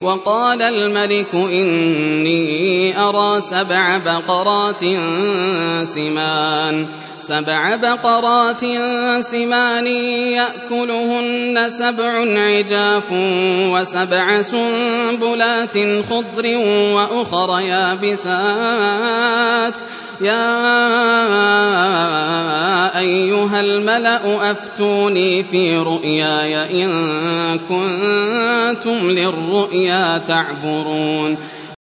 وقال الملك إني أرى 7 بقرات سمان يأكلهن 7 عجاف و7 سنبلات خضر وأخر يابسات يا أيها الملأ أفتوني في رؤياي إن كنتم للرؤيا تعبرون